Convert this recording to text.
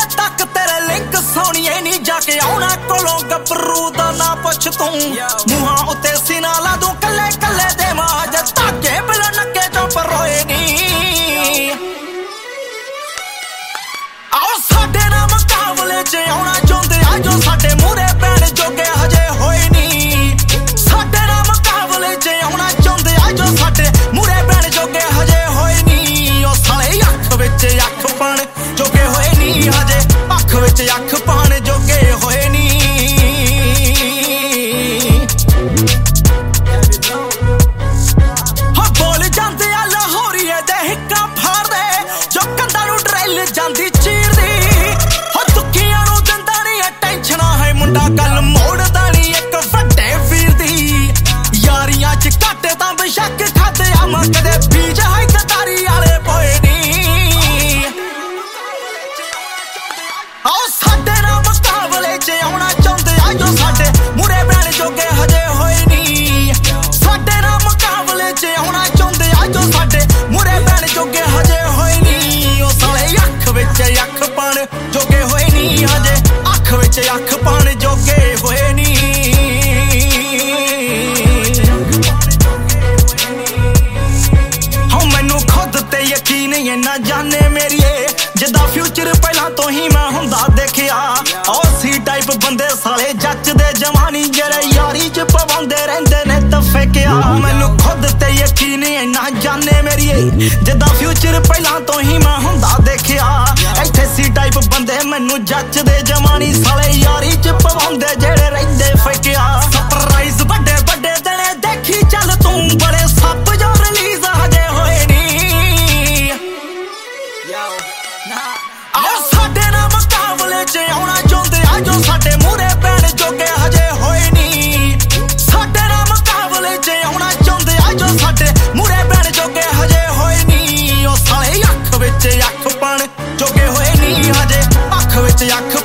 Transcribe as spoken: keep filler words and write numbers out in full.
तक तेरे लिंक सोनिए नी जाके आउणा कोलों गबरू दा ना पुछ तू मुहां उत्ते सीना ला दूं कल्ले कल्ले दे माज ताके बिल नक्के चों परोए नी आओ साडे ना मुकाबले च आउणा चाहुंदे आ जो साडे मूहरे पैण जोगे हजे होए नी साडे ना मुकाबले च आउणा चाहुंदे आ जो साडे मूहरे पैण जोगे हजे होए नी ओ साले अख विच अख पाण जोगे होए नी हजे अख विच अख पाण जोगे होए नी हो बोल जांदे आ लाहौरीए दे हिक्का फाड़दे जो कंधां नूं ड्रिल जांदी चीरदी हो दुखियां नूं दिंदा नी टेंशनां है मुंडा गल मोड़दा नी इक वड्डे वीर दी यारियां च घाटे तां बेशक खादे आ मैं कदे बीज है कतारी आले पोए नी आओ साडे ना मुकाबले च आउणा चाहुंदे आ जो साडे मूहरे पैण जोगे हजे होए नी साडे ना मुकाबले च आउणा चाहुंदे आ जो साडे मूहरे पैण जोगे हजे होए नी ओ साले अख विच अख पाण जोगे होए नी हजे अख विच अख पाण जोगे होए नी हो मैनू खुद ते यकीन ही ना जाने मेरीए जिदा फ्यूचर पहला तो ही मैं हुंदा देखिया ओ सी टाइप बंदे साले जचदे जवानी जेरे यारी च पवांदे रहिंदे ने तफेकिया मैनू खुद ते यकीन ही ना जाने मेरीए जिदा फ्यूचर पहला तो ही मैं हुंदा देखिया इत्थे सी टाइप बंदे मैनू जचदे जवानी साले यारी च पवांदे जेरे रहिंदे फेकिया सरप्राइज बड़े बड़े दिने देखी चल तू बड़े सप जो रिलीज हजे होए नी आओ साडे ना मुकाबले च आउणा चाहुंदे आ जो साडे मूहरे पैण जोगे हजे होए नी साडे ना मुकाबले च आउणा चाहुंदे आ जो साडे मूहरे पैण जोगे हजे होए नी ओ साले अख विच अख पाण जोगे होए नी हजे अख विच अख